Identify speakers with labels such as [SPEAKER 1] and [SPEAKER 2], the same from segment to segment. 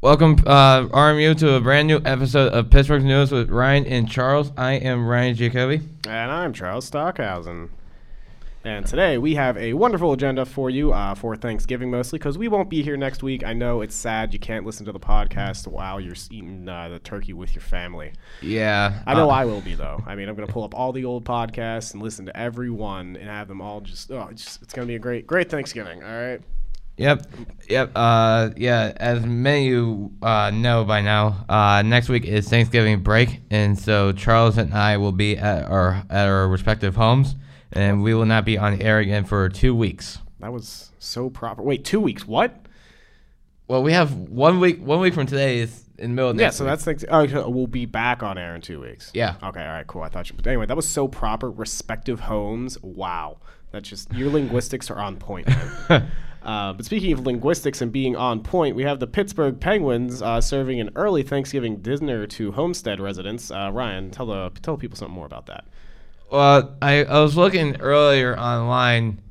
[SPEAKER 1] Welcome, RMU, to a brand new episode of Pittsburgh News with Ryan and Charles. I am Ryan Jacoby.
[SPEAKER 2] And I'm Charles Stockhausen. And today we have a wonderful agenda for you for Thanksgiving mostly, because we won't be here next week. I know it's sad you can't listen to the podcast while you're eating the turkey with your family.
[SPEAKER 1] Yeah.
[SPEAKER 2] I know I will be, though. I mean, I'm going to pull up all the old podcasts and listen to every one and have them all it's going to be a great Thanksgiving, all right?
[SPEAKER 1] Yep. Yeah, as many of you know by now, next week is Thanksgiving break, and so Charles and I will be at our respective homes, and we will not be on the air again for 2 weeks.
[SPEAKER 2] That was so proper. Wait, 2 weeks? What?
[SPEAKER 1] Well, we have 1 week. 1 week from today is in the middle of next week.
[SPEAKER 2] That's Thanksgiving. Oh, we'll be back on air in 2 weeks.
[SPEAKER 1] Yeah.
[SPEAKER 2] Okay, all right, cool. I thought you. But anyway, that was so proper. Respective homes. Wow. That's just, your linguistics are on point, man. But speaking of linguistics and being on point, we have the Pittsburgh Penguins serving an early Thanksgiving dinner to Homestead residents. Ryan, tell people something more about that.
[SPEAKER 1] Well, I was looking earlier online.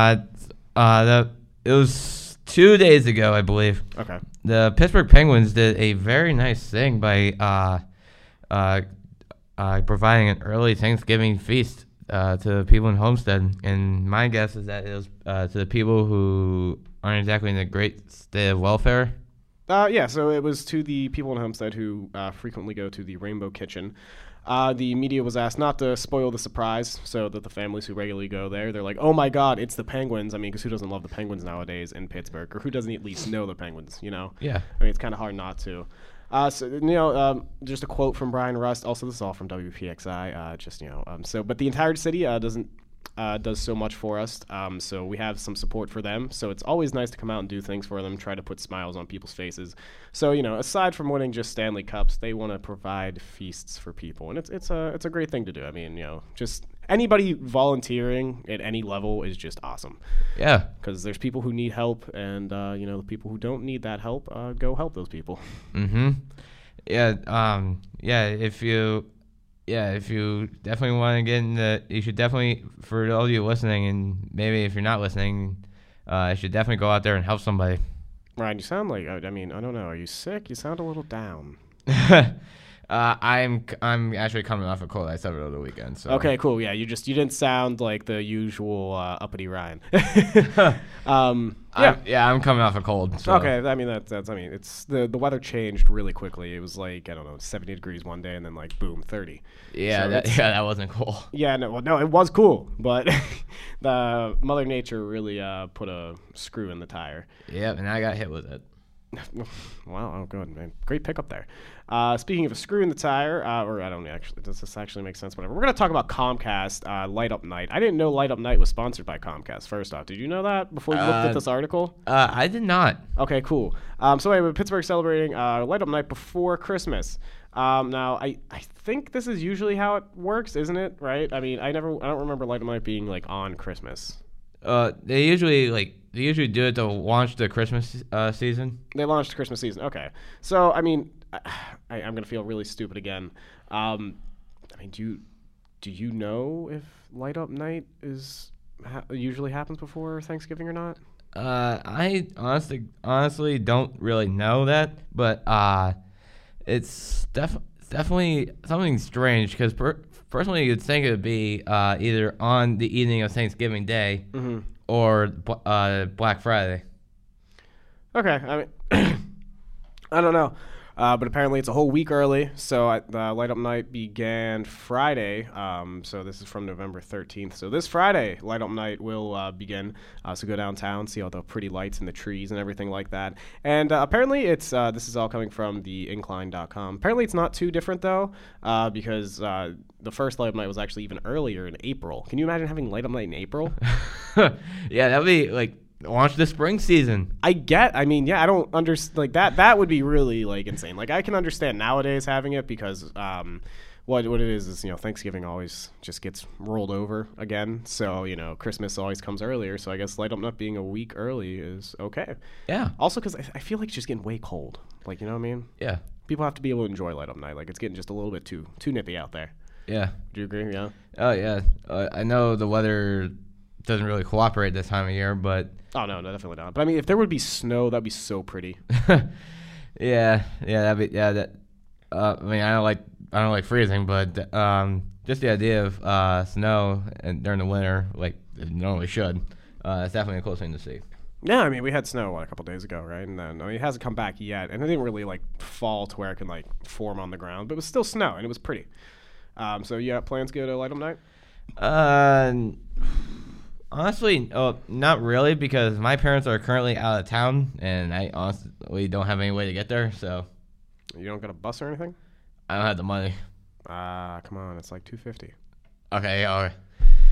[SPEAKER 1] It was 2 days ago, I believe.
[SPEAKER 2] Okay.
[SPEAKER 1] The Pittsburgh Penguins did a very nice thing by providing an early Thanksgiving feast to people in Homestead, and my guess is that it was to the people who aren't exactly in a great state of welfare.
[SPEAKER 2] Yeah, so it was to the people in Homestead who frequently go to the Rainbow Kitchen. The media was asked not to spoil the surprise, so that the families who regularly go there, they're like, oh my God, it's the Penguins. I mean, because who doesn't love the Penguins nowadays in Pittsburgh, or who doesn't at least know the Penguins, you know?
[SPEAKER 1] Yeah.
[SPEAKER 2] I mean, it's kind of hard not to. Just a quote from Brian Rust. Also, this is all from WPXI. But the entire city does so much for us. So we have some support for them. So it's always nice to come out and do things for them, try to put smiles on people's faces. So, aside from winning just Stanley Cups, they want to provide feasts for people, and it's a great thing to do. I mean, just anybody volunteering at any level is just awesome.
[SPEAKER 1] Yeah.
[SPEAKER 2] Because there's people who need help, and the people who don't need that help, go help those people.
[SPEAKER 1] Mm-hmm. Yeah. If you definitely want to get in you should definitely, for all of you listening, and maybe if you're not listening, you should definitely go out there and help somebody.
[SPEAKER 2] Ryan, you sound like, I don't know, are you sick? You sound a little down.
[SPEAKER 1] I'm actually coming off a cold. I suffered over the weekend. So.
[SPEAKER 2] Okay, cool. Yeah, you didn't sound like the usual uppity Ryan.
[SPEAKER 1] I'm coming off a cold. So.
[SPEAKER 2] Okay, I mean it's the weather changed really quickly. It was like, I don't know, 70 degrees one day and then like boom, 30.
[SPEAKER 1] Yeah, that wasn't cool.
[SPEAKER 2] Yeah, no, it was cool, but the Mother Nature really put a screw in the tire.
[SPEAKER 1] Yep, and I got hit with it.
[SPEAKER 2] Wow, oh good, man. Great pickup there. Speaking of a screw in the tire, or I don't actually, does this actually make sense? Whatever. We're going to talk about Comcast Light Up Night. I didn't know Light Up Night was sponsored by Comcast, first off. Did you know that before you looked at this article?
[SPEAKER 1] I did not.
[SPEAKER 2] Okay, cool. So anyway, Pittsburgh celebrating Light Up Night before Christmas. Now, I think this is usually how it works, isn't it? Right? I mean, I don't remember Light Up Night being like on Christmas.
[SPEAKER 1] They usually do it to launch the Christmas season.
[SPEAKER 2] They launched the Christmas season. Okay. So, I mean, I'm going to feel really stupid again. I mean, do you know if Light Up Night usually happens before Thanksgiving or not?
[SPEAKER 1] I honestly don't really know that, but it's definitely something strange, because personally you'd think it would be either on the evening of Thanksgiving Day or Black Friday. Okay,
[SPEAKER 2] I mean, I don't know. But apparently it's a whole week early, so the Light Up Night began Friday, so this is from November 13th. So this Friday, Light Up Night will begin, so go downtown, see all the pretty lights and the trees and everything like that. And apparently it's, this is all coming from theincline.com. Apparently it's not too different, though, because the first Light Up Night was actually even earlier in April. Can you imagine having Light Up Night in April?
[SPEAKER 1] Yeah, that would be like... launch the spring season.
[SPEAKER 2] I don't understand. Like that would be really like insane. Like I can understand nowadays having it because what it is Thanksgiving always just gets rolled over again. So Christmas always comes earlier. So I guess Light Up Night being a week early is okay.
[SPEAKER 1] Yeah.
[SPEAKER 2] Also because I feel like it's just getting way cold. Like you know what I mean?
[SPEAKER 1] Yeah.
[SPEAKER 2] People have to be able to enjoy Light Up Night. Like it's getting just a little bit too nippy out there.
[SPEAKER 1] Yeah.
[SPEAKER 2] Do you agree? Yeah.
[SPEAKER 1] Oh yeah. I know the weather doesn't really cooperate this time of year, but
[SPEAKER 2] oh no, definitely not. But I mean, if there would be snow, that'd be so pretty.
[SPEAKER 1] That'd be yeah. That I mean, I don't like freezing, but just the idea of snow and during the winter, like it normally should, it's definitely a cool thing to see.
[SPEAKER 2] Yeah, I mean, we had snow a couple days ago, right? And then it hasn't come back yet, and it didn't really like fall to where it can like form on the ground, but it was still snow, and it was pretty. So you got plans to go to Light Up Night?
[SPEAKER 1] Uh, Honestly, not really, because my parents are currently out of town, and I honestly don't have any way to get there, so
[SPEAKER 2] You don't got a bus or anything?
[SPEAKER 1] I don't have the money.
[SPEAKER 2] Come on, it's like $250.
[SPEAKER 1] Okay, all right.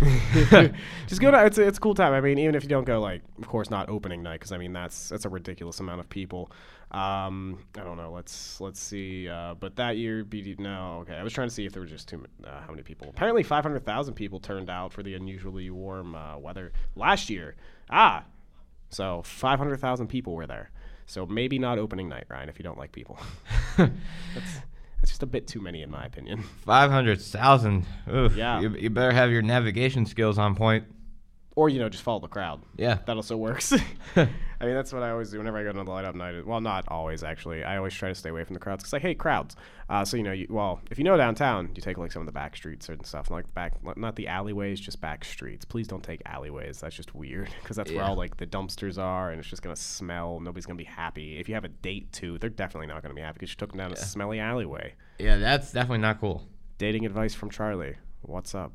[SPEAKER 2] Just go to it's a cool time. I mean, even if you don't go, like, of course not opening night, because I mean that's a ridiculous amount of people. I don't know. Let's see. But that year, no. Okay, I was trying to see if there were just how many people. Apparently, 500,000 people turned out for the unusually warm weather last year. So 500,000 people were there. So maybe not opening night, Ryan, if you don't like people. That's just a bit too many, in my opinion.
[SPEAKER 1] 500,000.
[SPEAKER 2] Yeah.
[SPEAKER 1] You better have your navigation skills on point.
[SPEAKER 2] Or, just follow the crowd.
[SPEAKER 1] Yeah.
[SPEAKER 2] That also works. I mean, that's what I always do whenever I go to the Light Up Night. Well, not always, actually. I always try to stay away from the crowds because I hate crowds. So, if you know downtown, you take, like, some of the back streets and stuff. Like, not the alleyways, just back streets. Please don't take alleyways. That's just weird because that's where all, like, the dumpsters are, and it's just going to smell. Nobody's going to be happy. If you have a date, too, they're definitely not going to be happy because you took them down a smelly alleyway.
[SPEAKER 1] Yeah, that's definitely not cool.
[SPEAKER 2] Dating advice from Charlie. What's up?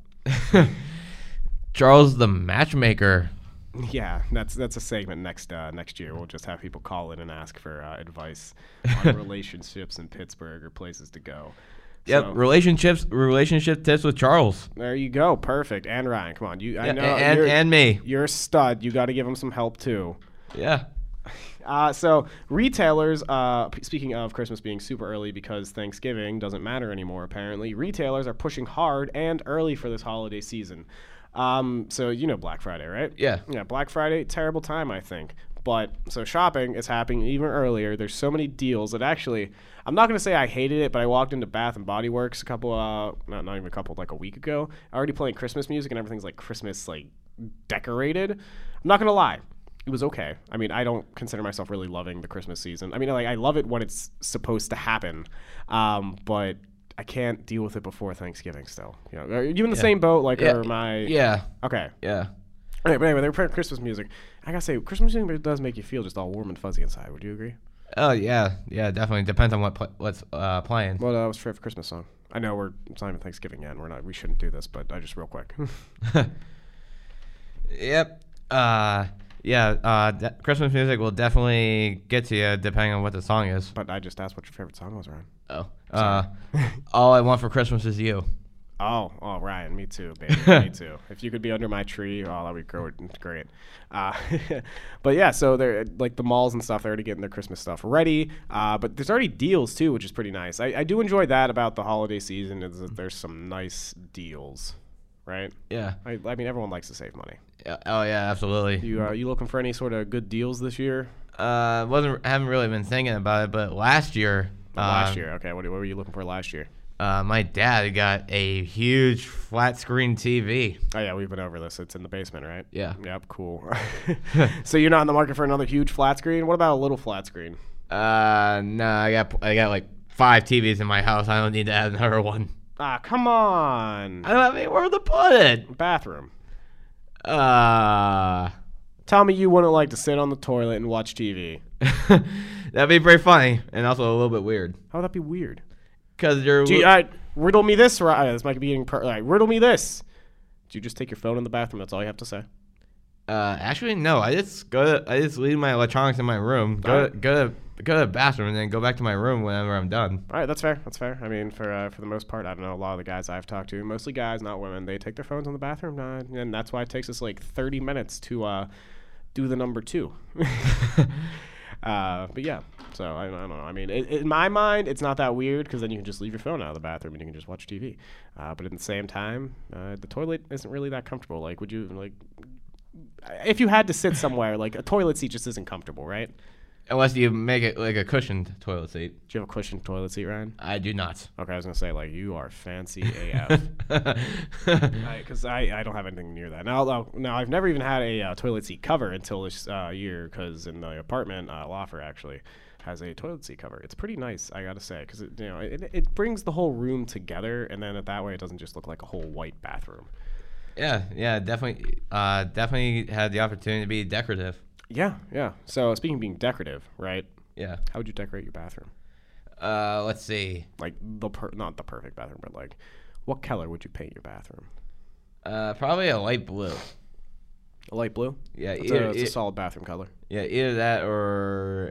[SPEAKER 1] Charles the Matchmaker.
[SPEAKER 2] Yeah, that's a segment next year. We'll just have people call in and ask for advice on relationships in Pittsburgh or places to go.
[SPEAKER 1] Yep,
[SPEAKER 2] So,
[SPEAKER 1] relationship tips with Charles.
[SPEAKER 2] there you go. Perfect. And Ryan, come on. I know
[SPEAKER 1] And me.
[SPEAKER 2] you're a stud. You got to give him some help too.
[SPEAKER 1] Yeah.
[SPEAKER 2] So retailers, speaking of Christmas being super early because Thanksgiving doesn't matter anymore, apparently, retailers are pushing hard and early for this holiday season. So Black Friday, right?
[SPEAKER 1] Yeah.
[SPEAKER 2] Yeah, Black Friday, terrible time, I think. But so shopping is happening even earlier. There's so many deals that actually, I'm not going to say I hated it, but I walked into Bath and Body Works not even a couple, like a week ago, already playing Christmas music and everything's like Christmas, like decorated. I'm not going to lie. It was okay. I mean, I don't consider myself really loving the Christmas season. I mean, like, I love it when it's supposed to happen. But I can't deal with it before Thanksgiving still. Are you in the same boat? Like, or am I?
[SPEAKER 1] Yeah.
[SPEAKER 2] Okay.
[SPEAKER 1] Yeah.
[SPEAKER 2] All right, but anyway, they're playing Christmas music. I gotta say, Christmas music does make you feel just all warm and fuzzy inside. Would you agree?
[SPEAKER 1] Oh, yeah. Yeah, definitely. Depends on what's playing.
[SPEAKER 2] Well, that was your favorite Christmas song. I know it's not even Thanksgiving yet, and we shouldn't do this, but just real quick.
[SPEAKER 1] Yep. Christmas music will definitely get to you depending on what the song is.
[SPEAKER 2] But I just asked what your favorite song was, Ryan.
[SPEAKER 1] Oh. All I Want for Christmas Is You.
[SPEAKER 2] Oh, Ryan, me too, baby, me too. If you could be under my tree, that would be great. But yeah, so they're like the malls and stuff. They're already getting their Christmas stuff ready. But there's already deals too, which is pretty nice. I do enjoy that about the holiday season is that there's some nice deals, right?
[SPEAKER 1] Yeah.
[SPEAKER 2] I mean, everyone likes to save money.
[SPEAKER 1] Yeah. Oh yeah, absolutely.
[SPEAKER 2] You looking for any sort of good deals this year?
[SPEAKER 1] Haven't really been thinking about it, but last year.
[SPEAKER 2] Last year, okay. What were you looking for last year?
[SPEAKER 1] My dad got a huge flat screen TV.
[SPEAKER 2] Oh yeah, we've been over this. It's in the basement, right?
[SPEAKER 1] Yeah.
[SPEAKER 2] Yep. Cool. So you're not in the market for another huge flat screen? What about a little flat screen?
[SPEAKER 1] No, I got like 5 TVs in my house. I don't need to add another one.
[SPEAKER 2] Come on.
[SPEAKER 1] I don't have anywhere to put it.
[SPEAKER 2] Bathroom.
[SPEAKER 1] Tell
[SPEAKER 2] Tell me you wouldn't like to sit on the toilet and watch TV.
[SPEAKER 1] That'd be pretty funny and also a little bit weird.
[SPEAKER 2] How would that be weird?
[SPEAKER 1] Because you're.
[SPEAKER 2] Riddle me this, right? This might be getting. Riddle me this. Do you just take your phone in the bathroom? That's all you have to say.
[SPEAKER 1] Actually, no. I just leave my electronics in my room. Go to the bathroom and then go back to my room whenever I'm done.
[SPEAKER 2] All right, that's fair. That's fair. I mean, for the most part, I don't know. A lot of the guys I've talked to, mostly guys, not women, they take their phones in the bathroom, and that's why it takes us like 30 minutes to do the number 2. But yeah, so I don't know. I mean, in my mind, it's not that weird because then you can just leave your phone out of the bathroom and you can just watch TV. But at the same time, the toilet isn't really that comfortable. Like, would you like if you had to sit somewhere, like a toilet seat just isn't comfortable, right?
[SPEAKER 1] Unless you make it like a cushioned toilet seat.
[SPEAKER 2] Do you have a cushioned toilet seat, Ryan?
[SPEAKER 1] I do not.
[SPEAKER 2] Okay, I was gonna say like you are fancy AF. Because I don't have anything near that. Now I've never even had a toilet seat cover until this year. Because in the apartment, Loffer actually has a toilet seat cover. It's pretty nice, I gotta say, because it brings the whole room together, and then that way it doesn't just look like a whole white bathroom.
[SPEAKER 1] Yeah, definitely had the opportunity to be decorative.
[SPEAKER 2] Yeah. So speaking of being decorative, right?
[SPEAKER 1] Yeah.
[SPEAKER 2] How would you decorate your bathroom?
[SPEAKER 1] Let's see.
[SPEAKER 2] Like not the perfect bathroom, but like, what color would you paint your bathroom?
[SPEAKER 1] Probably a light blue.
[SPEAKER 2] A light blue?
[SPEAKER 1] Yeah,
[SPEAKER 2] it's a solid bathroom color.
[SPEAKER 1] Yeah, either that or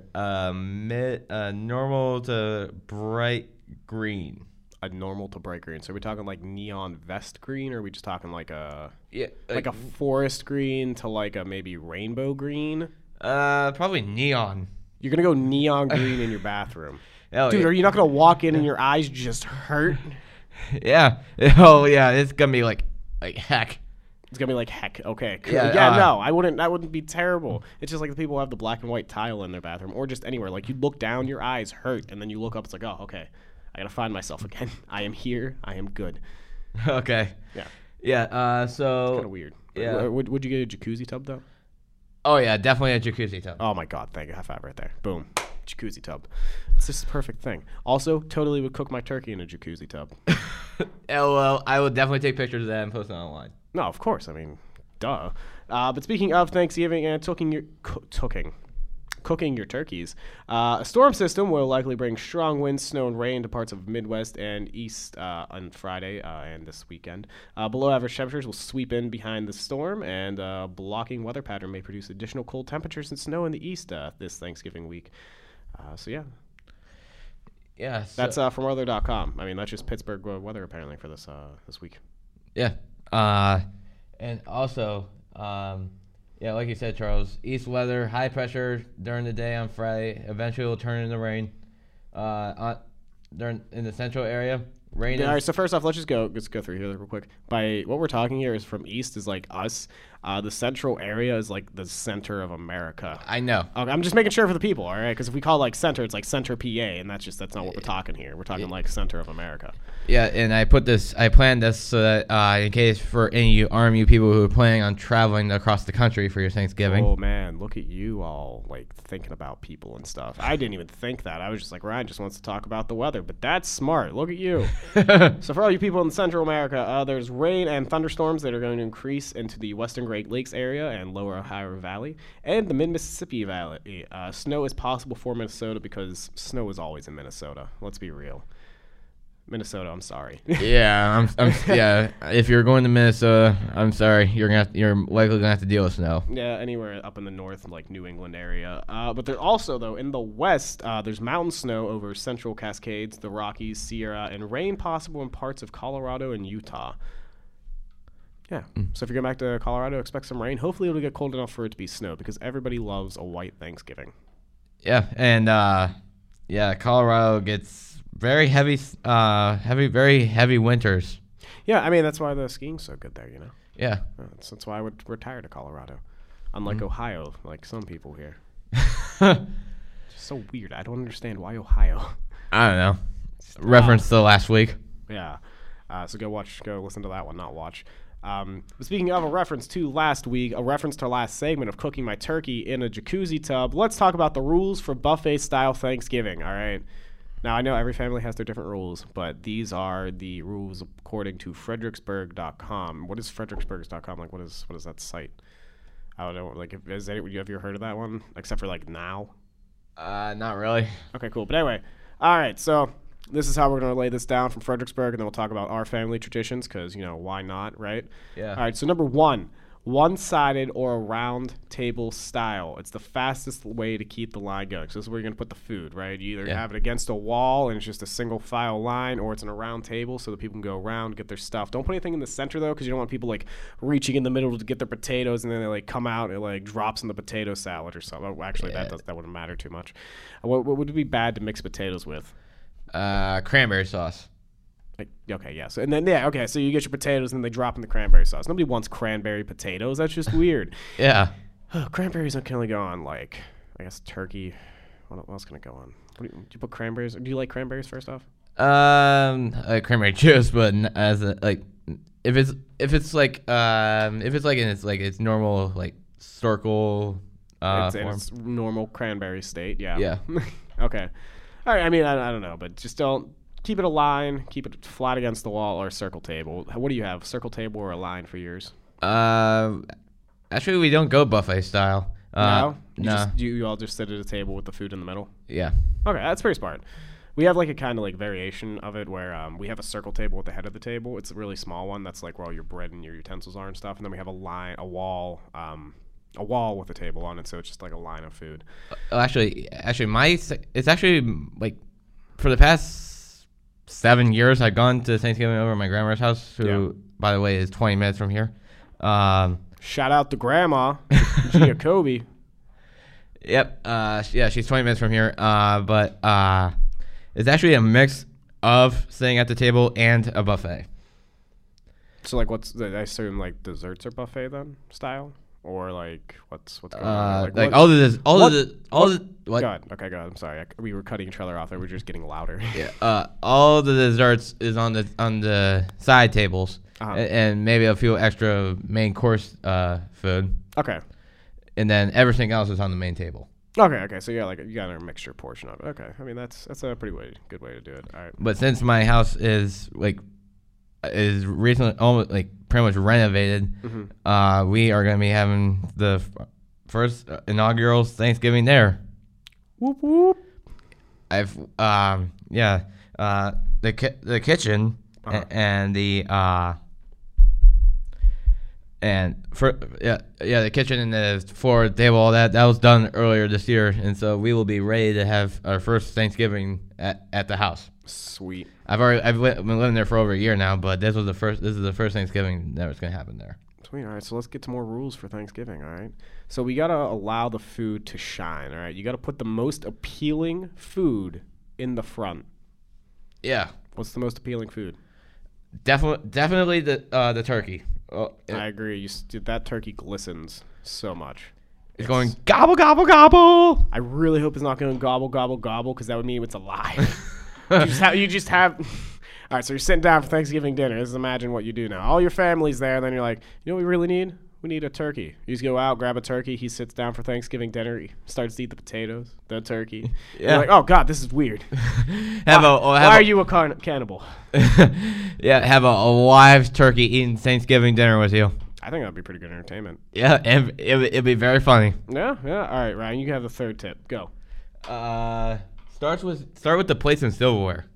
[SPEAKER 1] normal to bright green.
[SPEAKER 2] A normal to bright green. So are we talking like neon vest green, or are we just talking like a
[SPEAKER 1] like
[SPEAKER 2] a forest green to like a maybe rainbow green?
[SPEAKER 1] Probably neon.
[SPEAKER 2] You're gonna go neon green in your bathroom.
[SPEAKER 1] Hell
[SPEAKER 2] Dude,
[SPEAKER 1] yeah.
[SPEAKER 2] are you not gonna walk in and your eyes just hurt?
[SPEAKER 1] Yeah. Oh yeah, it's gonna be like heck.
[SPEAKER 2] It's gonna be like heck. Okay. Cool.
[SPEAKER 1] Yeah,
[SPEAKER 2] No, I wouldn't. That wouldn't be terrible. It's just like the people who have the black and white tile in their bathroom, or just anywhere. Like you look down, your eyes hurt, and then you look up. It's like, oh, okay. I gotta find myself again. I am here. I am good.
[SPEAKER 1] Okay.
[SPEAKER 2] Yeah.
[SPEAKER 1] Yeah. So.
[SPEAKER 2] Kind of weird.
[SPEAKER 1] Yeah.
[SPEAKER 2] Would you get a jacuzzi tub though?
[SPEAKER 1] Oh yeah, definitely a jacuzzi tub.
[SPEAKER 2] Oh my god! Thank you. High five right there. Boom. Jacuzzi tub. It's just the perfect thing. Also, totally would cook my turkey in a jacuzzi tub.
[SPEAKER 1] LOL. I will definitely take pictures of that and post it online.
[SPEAKER 2] No, of course. I mean, duh. But speaking of Thanksgiving and cooking your turkeys, a storm system will likely bring strong winds, snow, and rain to parts of Midwest and East on Friday and this weekend. Below average temperatures will sweep in behind the storm, and blocking weather pattern may produce additional cold temperatures and snow in the East this Thanksgiving week. So yeah.
[SPEAKER 1] Yeah.
[SPEAKER 2] That's from weather.com. I mean, that's just Pittsburgh weather apparently for this week.
[SPEAKER 1] Yeah. And also, yeah, like you said, Charles, east weather, high pressure during the day on Friday. Eventually, will turn into rain. In the central area, rain.
[SPEAKER 2] All right. So first off, let's go through here real quick. By what we're talking here is from east is like us. The central area is like the center of America.
[SPEAKER 1] I know.
[SPEAKER 2] Okay, I'm just making sure for the people, all right? Because if we call like center, it's like center PA, and that's not what we're talking here. We're talking like center of America.
[SPEAKER 1] Yeah, and I planned this so that in case for any of you RMU people who are planning on traveling across the country for your Thanksgiving.
[SPEAKER 2] Oh man, look at you all like thinking about people and stuff. I didn't even think that. I was just like, Ryan just wants to talk about the weather, but that's smart. Look at you. So for all you people in Central America, there's rain and thunderstorms that are going to increase into the western Great Lakes area and lower Ohio Valley and the mid-Mississippi Valley. Snow is possible for Minnesota because snow is always in Minnesota. Let's be real. Minnesota, I'm sorry.
[SPEAKER 1] Yeah, yeah. If you're going to Minnesota, I'm sorry. You're likely gonna have to deal with snow.
[SPEAKER 2] Yeah, anywhere up in the north, like New England area. But there also, though, in the west, there's mountain snow over Central Cascades, the Rockies, Sierra, and rain possible in parts of Colorado and Utah. Yeah. So if you're going back to Colorado, expect some rain. Hopefully it'll get cold enough for it to be snow because everybody loves a white Thanksgiving.
[SPEAKER 1] Yeah, and Colorado gets very heavy, very heavy winters.
[SPEAKER 2] Yeah, I mean that's why the skiing's so good there.
[SPEAKER 1] Yeah.
[SPEAKER 2] That's why I would retire to Colorado, unlike Ohio, like some people here. Just so weird. I don't understand why Ohio.
[SPEAKER 1] I don't know. Reference to last week.
[SPEAKER 2] Yeah. So go listen to that one, not watch. But speaking of a reference to last week, a reference to last segment of cooking my turkey in a jacuzzi tub, let's talk about the rules for buffet-style Thanksgiving, all right? Now, I know every family has their different rules, but these are the rules according to Fredericksburg.com. What is Fredericksburg.com? Like, what is that site? I don't know. Like, have you ever heard of that one? Except for, like, now?
[SPEAKER 1] Not really.
[SPEAKER 2] Okay, cool. But anyway, all right, so this is how we're going to lay this down from Fredericksburg, and then we'll talk about our family traditions because, why not, right?
[SPEAKER 1] Yeah.
[SPEAKER 2] All right, so number one, one-sided or a round table style. It's the fastest way to keep the line going. So this is where you're going to put the food, right? You either have it against a wall and it's just a single file line, or it's in a round table so that people can go around, get their stuff. Don't put anything in the center, though, because you don't want people, like, reaching in the middle to get their potatoes and then they, like, come out and it, like, drops in the potato salad or something. Actually, that wouldn't matter too much. What would be bad to mix potatoes with?
[SPEAKER 1] Cranberry sauce.
[SPEAKER 2] Okay, yeah. So so you get your potatoes and they drop in the cranberry sauce. Nobody wants cranberry potatoes. That's just weird.
[SPEAKER 1] Yeah.
[SPEAKER 2] Cranberries can only go on, like, I guess turkey, What else can I go on? Do you put cranberries? Do you like cranberries first off?
[SPEAKER 1] Cranberry juice, but as a, like, if it's like in its normal like circle
[SPEAKER 2] It's in
[SPEAKER 1] form.
[SPEAKER 2] its normal cranberry state. Yeah.
[SPEAKER 1] Yeah.
[SPEAKER 2] Okay. All right. I mean, I don't know, but just don't keep it a line. Keep it flat against the wall or a circle table. What do you have? Circle table or a line for yours?
[SPEAKER 1] Actually, we don't go buffet style.
[SPEAKER 2] No.
[SPEAKER 1] No.
[SPEAKER 2] You all just sit at a table with the food in the middle.
[SPEAKER 1] Yeah.
[SPEAKER 2] Okay, that's pretty smart. We have like a kind of like variation of it where we have a circle table at the head of the table. It's a really small one. That's like where all your bread and your utensils are and stuff. And then we have a wall with a table on it. So it's just like a line of food.
[SPEAKER 1] Actually, it's actually like for the past 7 years, I've gone to Thanksgiving over at my grandma's house, who, by the way, is 20 minutes from here.
[SPEAKER 2] Shout out to Grandma, Giacobi.
[SPEAKER 1] Yep. Yeah, she's 20 minutes from here. But it's actually a mix of sitting at the table and a buffet.
[SPEAKER 2] So like, I assume like desserts are buffet then style, or like what's going on?
[SPEAKER 1] Like
[SPEAKER 2] what?
[SPEAKER 1] all the what?
[SPEAKER 2] Go ahead. Okay, go ahead. I'm sorry. We were cutting each other off there. We were just getting louder.
[SPEAKER 1] Yeah. All the desserts is on the side tables, and maybe a few extra main course food.
[SPEAKER 2] Okay.
[SPEAKER 1] And then everything else is on the main table.
[SPEAKER 2] Okay. So yeah, like you got a mixture portion of it. Okay. I mean that's a pretty good way to do it. All right.
[SPEAKER 1] But since my house is recently almost like pretty much renovated, we are going to be having the first inaugural Thanksgiving there.
[SPEAKER 2] Whoop whoop.
[SPEAKER 1] I've the kitchen and the the kitchen and the floor table, all that was done earlier this year, and so we will be ready to have our first Thanksgiving at the house.
[SPEAKER 2] Sweet.
[SPEAKER 1] I've been living there for over a year now, but this is the first Thanksgiving that was going to happen there.
[SPEAKER 2] Sweet. All right, so let's get to more rules for Thanksgiving. All right, so we gotta allow the food to shine. All right, you gotta put the most appealing food in the front.
[SPEAKER 1] Yeah.
[SPEAKER 2] What's the most appealing food?
[SPEAKER 1] Definitely the turkey.
[SPEAKER 2] I agree. That turkey glistens so much.
[SPEAKER 1] It's going gobble gobble gobble.
[SPEAKER 2] I really hope it's not going gobble gobble gobble, because that would mean it's alive. You just have. All right, so you're sitting down for Thanksgiving dinner. Just imagine what you do now. All your family's there, and then you're like, you know what we really need? We need a turkey. You just go out, grab a turkey. He sits down for Thanksgiving dinner. He starts to eat the potatoes, the turkey. Yeah. You're like, oh God, this is weird. Why are you a cannibal?
[SPEAKER 1] Yeah, have a live turkey eating Thanksgiving dinner with you.
[SPEAKER 2] I think that'd be pretty good entertainment.
[SPEAKER 1] Yeah, and it'd be very funny.
[SPEAKER 2] Yeah. All right, Ryan, you have the third tip. Go.
[SPEAKER 1] Start with the plates and silverware.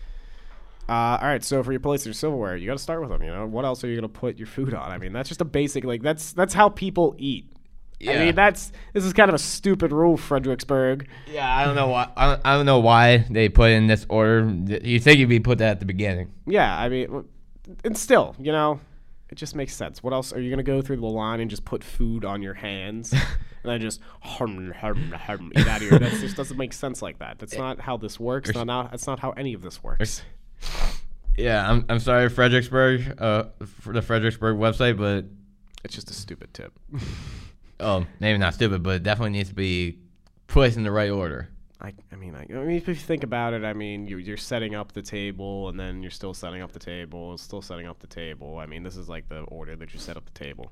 [SPEAKER 2] All right, so for your plates and silverware, you got to start with them. You know, what else are you gonna put your food on? I mean, that's just a basic. Like that's how people eat. Yeah. I mean, this is kind of a stupid rule, Fredericksburg.
[SPEAKER 1] Yeah, I don't know why. I don't know why they put in this order. You think you'd be put that at the beginning?
[SPEAKER 2] Yeah, I mean, and still, you know, it just makes sense. What else are you gonna go through the line and just put food on your hands? And then just eat out of here. That just doesn't make sense like that. That's not how this works. That's not how any of this works.
[SPEAKER 1] Yeah, I'm sorry, Fredericksburg, for the Fredericksburg website, but
[SPEAKER 2] it's just a stupid tip.
[SPEAKER 1] Oh, maybe not stupid, but it definitely needs to be placed in the right order.
[SPEAKER 2] I mean, if you think about it, I mean, you're setting up the table, and then you're still setting up the table, still setting up the table. I mean, this is like the order that you set up the table.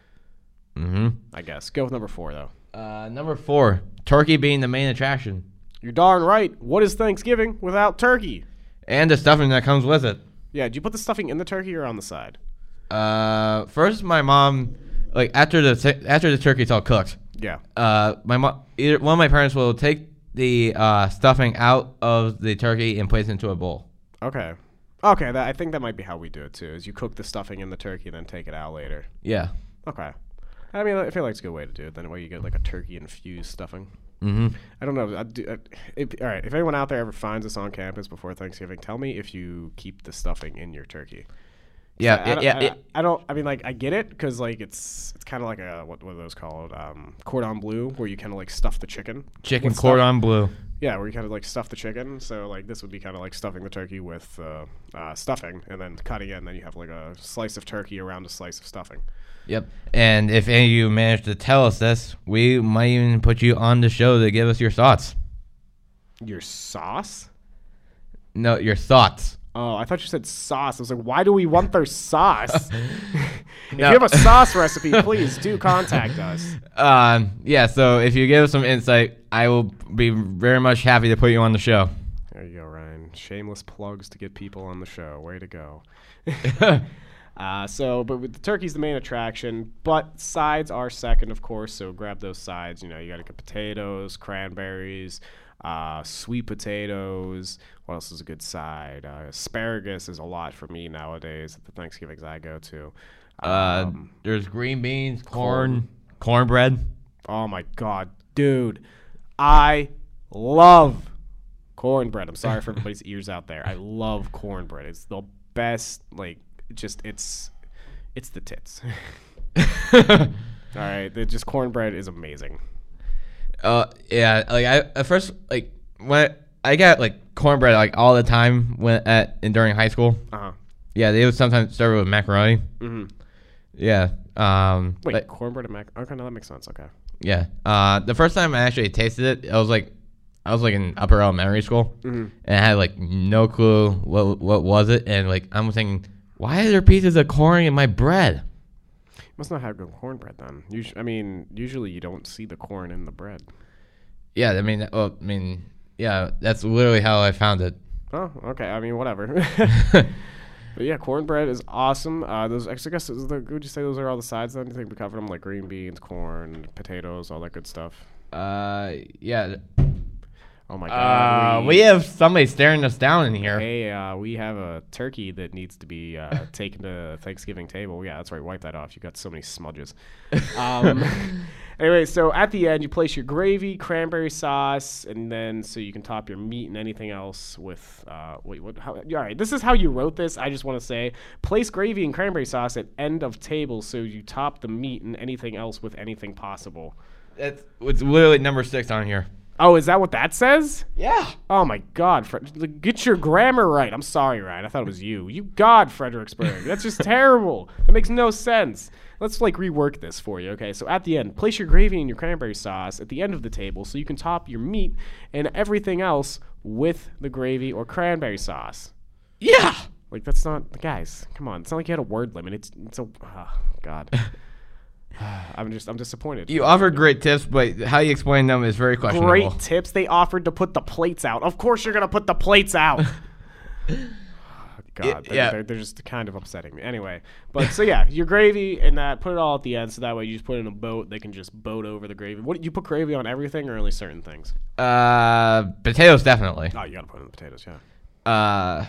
[SPEAKER 2] I guess. Go with number 4, though.
[SPEAKER 1] Number 4, turkey being the main attraction.
[SPEAKER 2] You're darn right. What is Thanksgiving without turkey?
[SPEAKER 1] And the stuffing that comes with it.
[SPEAKER 2] Yeah, do you put the stuffing in the turkey or on the side?
[SPEAKER 1] First, my mom, like after the turkey's all cooked.
[SPEAKER 2] Yeah.
[SPEAKER 1] My mom, either one of my parents will take the stuffing out of the turkey and place it into a bowl.
[SPEAKER 2] Okay. I think that might be how we do it too. Is you cook the stuffing in the turkey and then take it out later.
[SPEAKER 1] Yeah.
[SPEAKER 2] Okay. I mean, I feel like it's a good way to do it. Then where you get like a turkey infused stuffing. I don't know. All right. If anyone out there ever finds us on campus before Thanksgiving, tell me if you keep the stuffing in your turkey.
[SPEAKER 1] Yeah.
[SPEAKER 2] I mean, like, I get it because like it's kind of like a what are those called? Cordon bleu, where you kind of like stuff the chicken.
[SPEAKER 1] Chicken cordon bleu.
[SPEAKER 2] Yeah, where you kind of like stuff the chicken. So like this would be kind of like stuffing the turkey with stuffing, and then cutting it, and then you have like a slice of turkey around a slice of stuffing.
[SPEAKER 1] Yep. And if any of you manage to tell us this, we might even put you on the show to give us your thoughts.
[SPEAKER 2] Your sauce?
[SPEAKER 1] No, your thoughts.
[SPEAKER 2] Oh, I thought you said sauce. I was like, why do we want their sauce? If
[SPEAKER 1] No.
[SPEAKER 2] you have a sauce recipe, please do contact us.
[SPEAKER 1] Yeah, so if you give us some insight, I will be very much happy to put you on the show.
[SPEAKER 2] There you go, Ryan. Shameless plugs to get people on the show. Way to go. But with the turkey's the main attraction, but sides are second, of course. So grab those sides. You know, you got to get potatoes, cranberries, sweet potatoes. What else is a good side? Asparagus is a lot for me nowadays at the Thanksgivings I go to.
[SPEAKER 1] There's green beans, cornbread.
[SPEAKER 2] Oh my God, dude. I love cornbread. I'm sorry for everybody's ears out there. I love cornbread. It's the best, like, it's the tits. All right, just cornbread is amazing.
[SPEAKER 1] Yeah, like I at first, like when I got like cornbread like all the time during high school. Yeah, they would sometimes serve it with macaroni.
[SPEAKER 2] Mm-hmm.
[SPEAKER 1] Yeah.
[SPEAKER 2] Wait, cornbread and Okay, no, that makes sense. Okay.
[SPEAKER 1] Yeah. The first time I actually tasted it, I was like in upper elementary school, and I had like no clue what was it, and like I'm thinking, why are there pieces of corn in my bread?
[SPEAKER 2] You must not have good cornbread then. Usually you don't see the corn in the bread.
[SPEAKER 1] Yeah, yeah, that's literally how I found it.
[SPEAKER 2] Oh, okay. I mean, whatever. But yeah, cornbread is awesome. Those, I guess, would you say those are all the sides then? Do you think we covered them, like green beans, corn, potatoes, all that good stuff?
[SPEAKER 1] Yeah.
[SPEAKER 2] Oh my God.
[SPEAKER 1] We have somebody staring us down in here.
[SPEAKER 2] Hey, we have a turkey that needs to be taken to Thanksgiving table. Yeah, that's right. Wipe that off. You got so many smudges. Anyway, so at the end, you place your gravy, cranberry sauce, and then so you can top your meat and anything else with. All right, this is how you wrote this. I just want to say, place gravy and cranberry sauce at end of table, so you top the meat and anything else with anything possible.
[SPEAKER 1] It's literally number 6 on here.
[SPEAKER 2] Oh, is that what that says?
[SPEAKER 1] Yeah.
[SPEAKER 2] Oh my God, get your grammar right. I'm sorry, Ryan. I thought it was you. You God, Fredericksburg. That's just terrible. That makes no sense. Let's rework this for you, okay? So at the end, place your gravy and your cranberry sauce at the end of the table so you can top your meat and everything else with the gravy or cranberry sauce.
[SPEAKER 1] Yeah.
[SPEAKER 2] That's not, guys, come on. It's not like you had a word limit. It's oh God. I'm disappointed.
[SPEAKER 1] You offered great tips, but how you explain them is very questionable.
[SPEAKER 2] Great tips. They offered to put the plates out. Of course you're going to put the plates out. God, they're just kind of upsetting me. Anyway, but so yeah, your gravy and that, put it all at the end, so that way you just put it in a boat. They can just boat over the gravy. What, you put gravy on everything or only certain things?
[SPEAKER 1] Potatoes definitely.
[SPEAKER 2] Oh, you gotta put it in the potatoes,
[SPEAKER 1] yeah.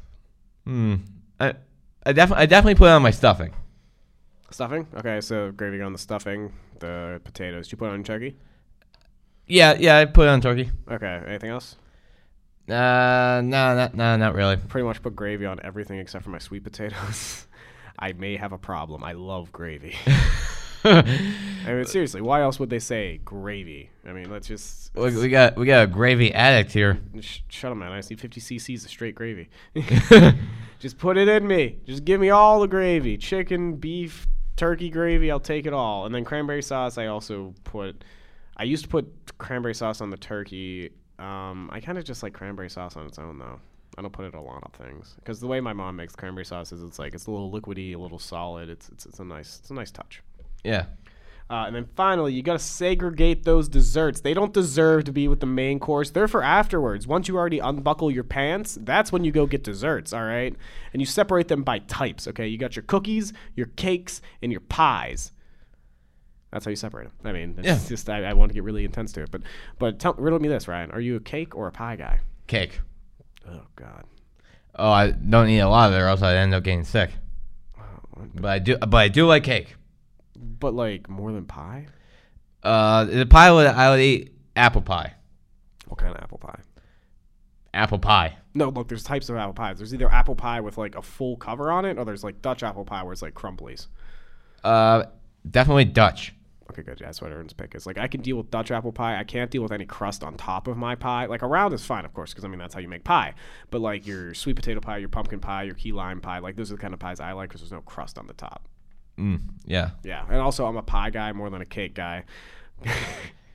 [SPEAKER 1] I definitely put it on my stuffing.
[SPEAKER 2] Stuffing? Okay, so gravy on the stuffing, the potatoes. Do you put it on turkey?
[SPEAKER 1] Yeah, I put it on turkey.
[SPEAKER 2] Okay, anything else?
[SPEAKER 1] No, not really.
[SPEAKER 2] Pretty much put gravy on everything except for my sweet potatoes. I may have a problem. I love gravy. I mean, seriously, why else would they say gravy? I mean, let's just...
[SPEAKER 1] We got a gravy addict here.
[SPEAKER 2] Shut up, man. I just need 50 cc's of straight gravy. Just put it in me. Just give me all the gravy. Chicken, beef, turkey gravy, I'll take it all. And then cranberry sauce, I used to put cranberry sauce on the turkey. I kind of just like cranberry sauce on its own, though. I don't put it on a lot of things because the way my mom makes cranberry sauce is it's a little liquidy, a little solid. It's a nice touch.
[SPEAKER 1] Yeah.
[SPEAKER 2] And then finally, you got to segregate those desserts. They don't deserve to be with the main course. They're for afterwards. Once you already unbuckle your pants, that's when you go get desserts, all right? And you separate them by types, okay? You got your cookies, your cakes, and your pies. That's how you separate them. I mean, it's just I want to get really intense to it. But riddle me this, Ryan. Are you a cake or a pie guy?
[SPEAKER 1] Cake.
[SPEAKER 2] Oh, God.
[SPEAKER 1] Oh, I don't eat a lot of it or else I'd end up getting sick. But I do like cake.
[SPEAKER 2] But more than pie?
[SPEAKER 1] The pie I would eat apple pie.
[SPEAKER 2] What kind of apple pie?
[SPEAKER 1] Apple pie.
[SPEAKER 2] No, look, there's types of apple pies. There's either apple pie with a full cover on it, or there's Dutch apple pie where it's crumblies.
[SPEAKER 1] Definitely Dutch.
[SPEAKER 2] Okay, good. Yeah, that's what everyone's pick is. I can deal with Dutch apple pie. I can't deal with any crust on top of my pie. A round is fine, of course, because that's how you make pie. But your sweet potato pie, your pumpkin pie, your key lime pie, those are the kind of pies I like because there's no crust on the top.
[SPEAKER 1] Yeah.
[SPEAKER 2] Yeah, and also I'm a pie guy more than a cake guy.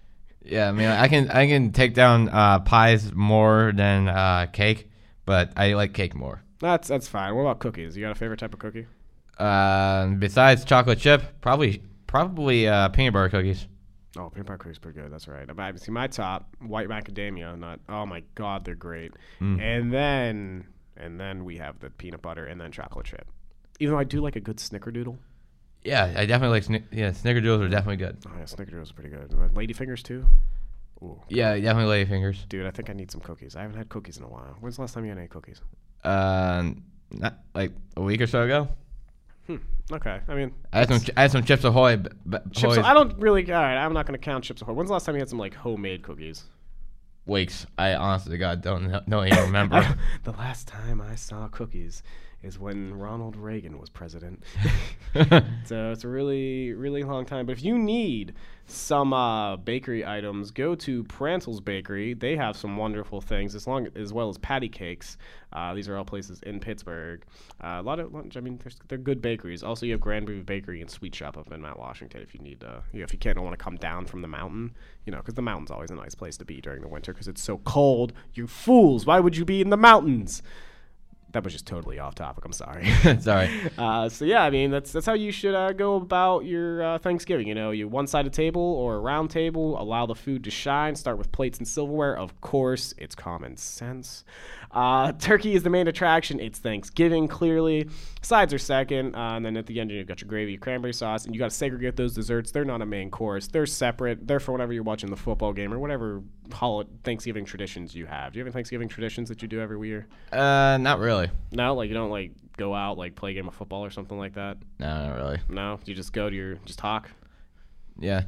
[SPEAKER 1] Yeah, I mean, I can take down pies more than cake, but I like cake more.
[SPEAKER 2] That's fine. What about cookies? You got a favorite type of cookie?
[SPEAKER 1] Besides chocolate chip, probably peanut butter cookies.
[SPEAKER 2] Oh, peanut butter cookies pretty good. That's right. I see my top white macadamia nut. Oh my god, they're great. And then we have the peanut butter and then chocolate chip. Even though I do like a good snickerdoodle.
[SPEAKER 1] Yeah, I definitely like snickerdoodles are definitely good.
[SPEAKER 2] Oh yeah, snickerdoodles are pretty good. Ladyfingers too. Ooh.
[SPEAKER 1] Yeah, definitely Ladyfingers.
[SPEAKER 2] Dude, I think I need some cookies. I haven't had cookies in a while. When's the last time you had any cookies?
[SPEAKER 1] Not like a week or so ago.
[SPEAKER 2] Okay, I mean,
[SPEAKER 1] I had some Chips Ahoy.
[SPEAKER 2] Chips. I don't really. All right, I'm not gonna count Chips Ahoy. When's the last time you had some like homemade cookies?
[SPEAKER 1] Weeks. I honestly to God don't even remember.
[SPEAKER 2] The last time I saw cookies is when Ronald Reagan was president. So it's a really, really long time. But if you need some bakery items, go to Prantel's Bakery. They have some wonderful things, as well as patty cakes. These are all places in Pittsburgh. A lot of lunch. I mean, they're good bakeries. Also, you have Granbury Bakery and Sweet Shop up in Mount Washington. If you need, if you don't want to come down from the mountain, because the mountain's always a nice place to be during the winter because it's so cold. You fools! Why would you be in the mountains? That was just totally off topic. I'm sorry.
[SPEAKER 1] Sorry.
[SPEAKER 2] So yeah, I mean that's how you should go about your Thanksgiving. You one-sided table or a round table. Allow the food to shine. Start with plates and silverware. Of course, it's common sense. Turkey is the main attraction. It's Thanksgiving, clearly. Sides are second, and then at the end you've got your gravy, your cranberry sauce, and you got to segregate those desserts. They're not a main course. They're separate. They're for whenever you're watching the football game or whatever Thanksgiving traditions you have. Do you have any Thanksgiving traditions that you do every year?
[SPEAKER 1] Not really.
[SPEAKER 2] No, like you don't like go out like play a game of football or something like that.
[SPEAKER 1] No, not really.
[SPEAKER 2] No, you just go to just talk.
[SPEAKER 1] Yeah.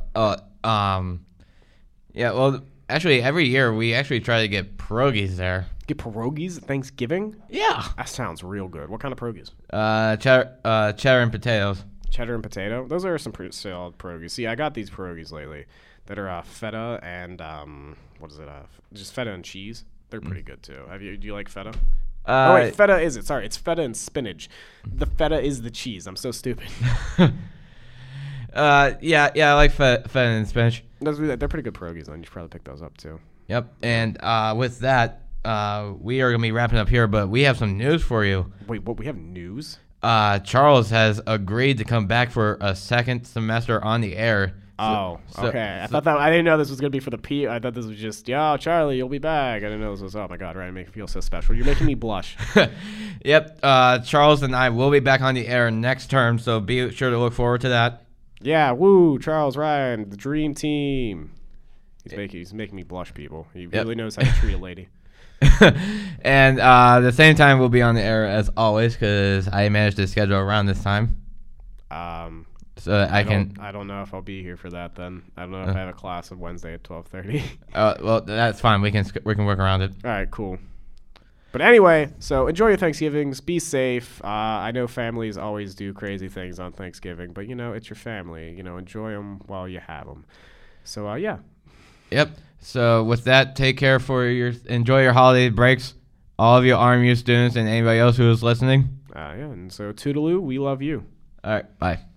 [SPEAKER 1] Yeah. Well, actually, every year we actually try to get pierogies there.
[SPEAKER 2] Get pierogies at Thanksgiving?
[SPEAKER 1] Yeah.
[SPEAKER 2] That sounds real good. What kind of pierogies?
[SPEAKER 1] Cheddar and potatoes.
[SPEAKER 2] Cheddar and potato. Those are some pretty solid pierogies. See, I got these pierogies lately that are feta and what is it? Just feta and cheese. They're pretty good too. Do you like feta? Oh wait, feta is it? Sorry, it's feta and spinach. The feta is the cheese. I'm so stupid.
[SPEAKER 1] Yeah, I like feta and spinach.
[SPEAKER 2] They're pretty good pierogies. Then you should probably pick those up too.
[SPEAKER 1] Yep. And with that, we are gonna be wrapping up here, but we have some news for you.
[SPEAKER 2] Wait, what? We have news?
[SPEAKER 1] Charles has agreed to come back for a second semester on the air.
[SPEAKER 2] Okay. I didn't know this was gonna be for the P. I thought this was just, Charlie, you'll be back. I didn't know this was. Oh my God, Ryan, make me feel so special. You're making me blush.
[SPEAKER 1] Yep. Charles and I will be back on the air next term, so be sure to look forward to that.
[SPEAKER 2] Yeah, woo, Charles, Ryan, the dream team. He's making me blush, people. He really knows how to treat a lady.
[SPEAKER 1] And the same time we'll be on the air as always because I managed to schedule around this time. So I
[SPEAKER 2] don't know if I'll be here for that. Then I don't know if I have a class on Wednesday at 12:30.
[SPEAKER 1] Well, that's fine. We can work around it.
[SPEAKER 2] All right, cool. But anyway, so enjoy your Thanksgivings. Be safe. I know families always do crazy things on Thanksgiving, but it's your family. Enjoy them while you have them. So yeah.
[SPEAKER 1] Yep. So with that, take care enjoy your holiday breaks, all of you RMU students and anybody else who is listening.
[SPEAKER 2] And so toodaloo, we love you.
[SPEAKER 1] All right, bye.